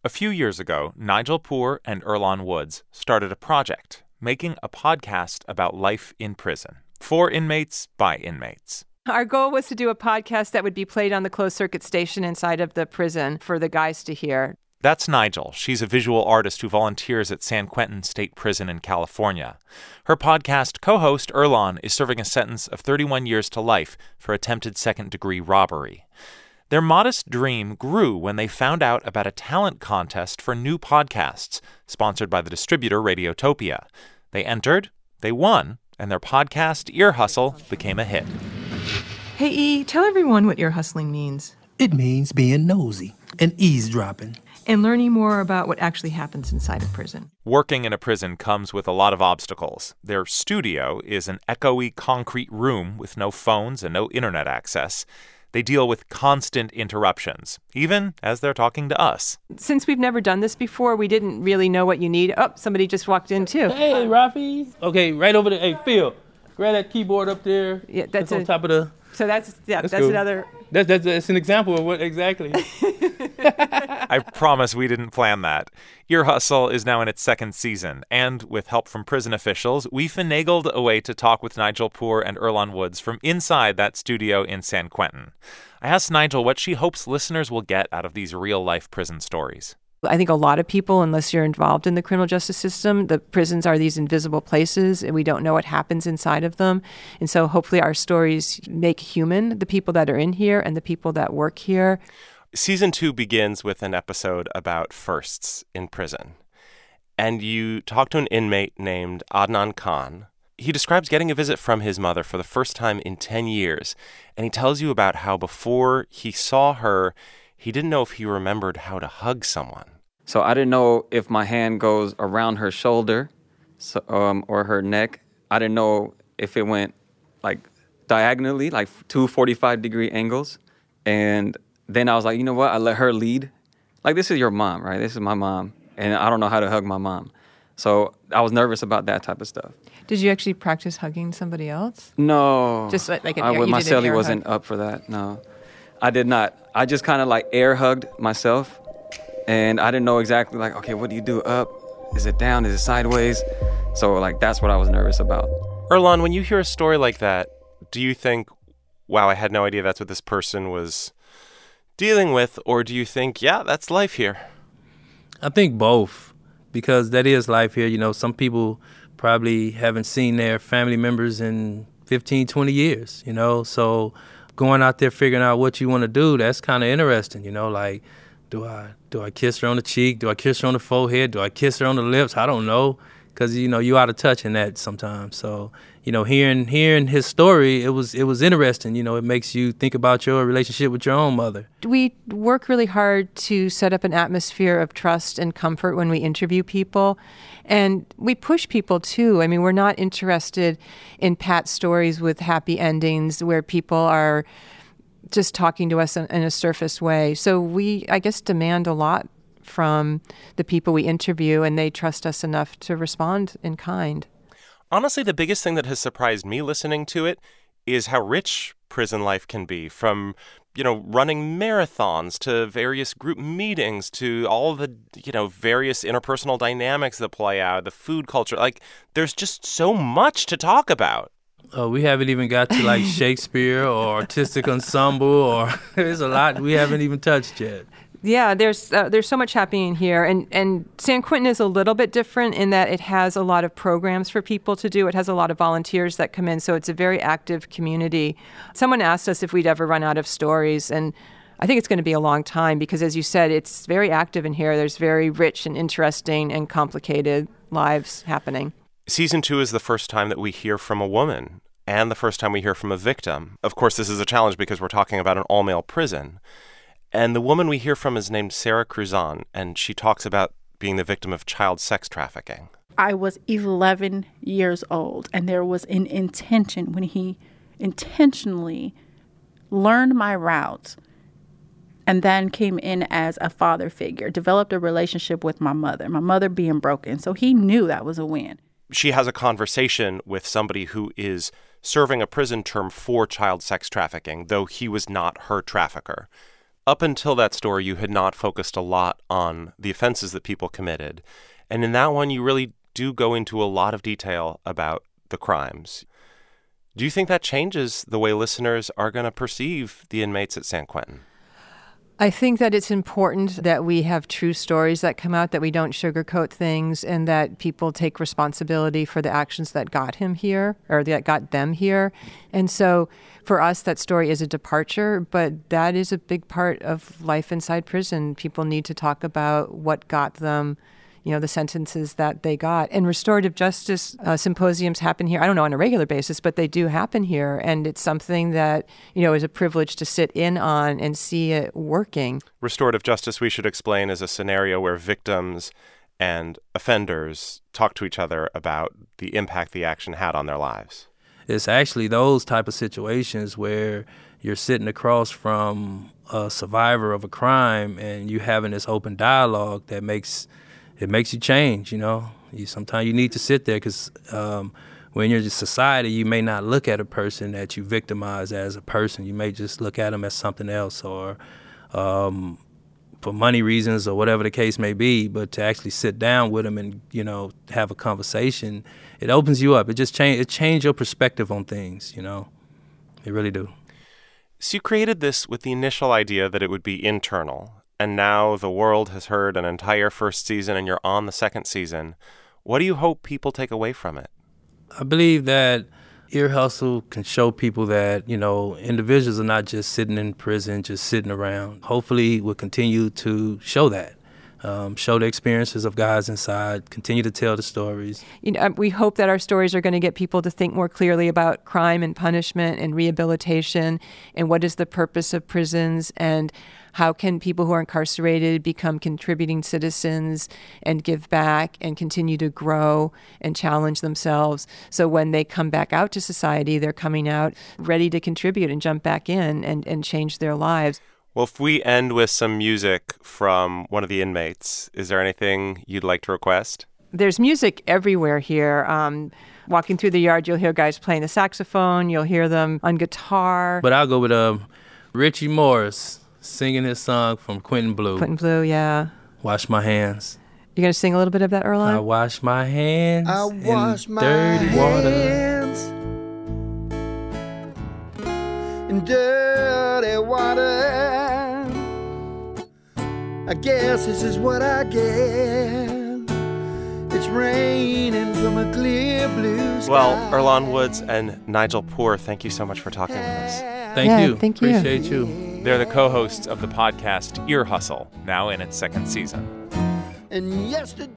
A few years ago, Nigel Poor and Earlonne Woods started a project, making a podcast about life in prison, for inmates by inmates. Our goal was to do a podcast that would be played on the closed-circuit station inside of the prison for the guys to hear. That's Nigel. She's a visual artist who volunteers at San Quentin State Prison in California. Her podcast co-host, Earlonne, is serving a sentence of 31 years to life for attempted second-degree robbery. Their modest dream grew when they found out about a talent contest for new podcasts, sponsored by the distributor Radiotopia. They entered, they won, and their podcast, Ear Hustle, became a hit. Hey, E, tell everyone what ear hustling means. It means being nosy and eavesdropping. And learning more about what actually happens inside a prison. Working in a prison comes with a lot of obstacles. Their studio is an echoey concrete room with no phones and no internet access. They deal with constant interruptions, even as they're talking to us. Since we've never done this before, we didn't really know what you need. Oh, somebody just walked in, too. Hey, Rafi. Okay, right over there. Hey, Phil, grab that keyboard up there. Yeah, that's on top of the... So that's cool. another... That's an example of what exactly. I promise we didn't plan that. Ear Hustle is now in its second season, and with help from prison officials, we finagled a way to talk with Nigel Poor and Earlonne Woods from inside that studio in San Quentin. I asked Nigel what she hopes listeners will get out of these real-life prison stories. I think a lot of people, unless you're involved in the criminal justice system, the prisons are these invisible places and we don't know what happens inside of them. And so hopefully our stories make human the people that are in here and the people that work here. Season 2 begins with an episode about firsts in prison. And you talk to an inmate named Adnan Khan. He describes getting a visit from his mother for the first time in 10 years. And he tells you about how before he saw her, he didn't know if he remembered how to hug someone. So I didn't know if my hand goes around her shoulder or her neck. I didn't know if it went like diagonally, like two 45-degree angles. And then I was like, you know what? I let her lead. Like, this is your mom, right? This is my mom. And I don't know how to hug my mom. So I was nervous about that type of stuff. Did you actually practice hugging somebody else? No. Just like an air, my cellie wasn't hug. Up for that, no. I did not. I just kind of like air hugged myself. And I didn't know exactly like, okay, what do you do? Up? Is it down? Is it sideways? So like, that's what I was nervous about. Earlonne, when you hear a story like that, do you think, wow, I had no idea that's what this person was dealing with? Or do you think, yeah, that's life here? I think both, because that is life here. You know, some people probably haven't seen their family members in 15, 20 years, you know? So going out there figuring out what you want to do, that's kind of interesting, you know? Like, do I kiss her on the cheek? Do I kiss her on the forehead? Do I kiss her on the lips? I don't know, because, you know, you out of touch in that sometimes. So, you know, hearing his story, it was interesting. You know, it makes you think about your relationship with your own mother. We work really hard to set up an atmosphere of trust and comfort when we interview people. And we push people, too. I mean, we're not interested in pat stories with happy endings where people are just talking to us in a surface way. So we, I guess, demand a lot from the people we interview, and they trust us enough to respond in kind. Honestly, the biggest thing that has surprised me listening to it is how rich prison life can be, from, you know, running marathons to various group meetings to all the, you know, various interpersonal dynamics that play out, the food culture. Like, there's just so much to talk about. We haven't even got to like Shakespeare or artistic ensemble, or there's a lot we haven't even touched yet. Yeah, there's so much happening here, and San Quentin is a little bit different in that it has a lot of programs for people to do. It has a lot of volunteers that come in, so it's a very active community. Someone asked us if we'd ever run out of stories, and I think it's going to be a long time because, as you said, it's very active in here. There's very rich and interesting and complicated lives happening. Season 2 is the first time that we hear from a woman and the first time we hear from a victim. Of course, this is a challenge because we're talking about an all-male prison. And the woman we hear from is named Sarah Cruzan, and she talks about being the victim of child sex trafficking. I was 11 years old, and there was an intention when he intentionally learned my routes and then came in as a father figure, developed a relationship with my mother being broken. So he knew that was a win. She has a conversation with somebody who is serving a prison term for child sex trafficking, though he was not her trafficker. Up until that story, you had not focused a lot on the offenses that people committed. And in that one, you really do go into a lot of detail about the crimes. Do you think that changes the way listeners are going to perceive the inmates at San Quentin? I think that it's important that we have true stories that come out, that we don't sugarcoat things, and that people take responsibility for the actions that got him here, or that got them here. And so for us, that story is a departure, but that is a big part of life inside prison. People need to talk about what got them, the sentences that they got. And restorative justice symposiums happen here, I don't know on a regular basis, but they do happen here. And it's something that, is a privilege to sit in on and see it working. Restorative justice, we should explain, is a scenario where victims and offenders talk to each other about the impact the action had on their lives. It's actually those type of situations where you're sitting across from a survivor of a crime and you having this open dialogue that makes you change, Sometimes you need to sit there because when you're in society, you may not look at a person that you victimize as a person. You may just look at them as something else or for money reasons or whatever the case may be. But to actually sit down with them and, have a conversation, it opens you up. It just changes your perspective on things, It really do. So you created this with the initial idea that it would be internal. And now the world has heard an entire first season and you're on the second season. What do you hope people take away from it? I believe that Ear Hustle can show people that, individuals are not just sitting in prison, just sitting around. Hopefully we'll continue to show that. Show the experiences of guys inside, continue to tell the stories. We hope that our stories are going to get people to think more clearly about crime and punishment and rehabilitation and what is the purpose of prisons and how can people who are incarcerated become contributing citizens and give back and continue to grow and challenge themselves. So when they come back out to society, they're coming out ready to contribute and jump back in and change their lives. Well, if we end with some music from one of the inmates, is there anything you'd like to request? There's music everywhere here. Walking through the yard, you'll hear guys playing the saxophone. You'll hear them on guitar. But I'll go with Richie Morris singing his song from Quentin Blue. Quentin Blue, yeah. Wash my hands. You going to sing a little bit of that, Earlonne? I wash my hands in dirty water. In dirty water. I guess this is what I get. It's raining from a clear blue sky. Well, Earlonne Woods and Nigel Poor, thank you so much for talking with us. Thank you. Thank you. Appreciate you. They're the co-hosts of the podcast Ear Hustle, now in its second season. And yesterday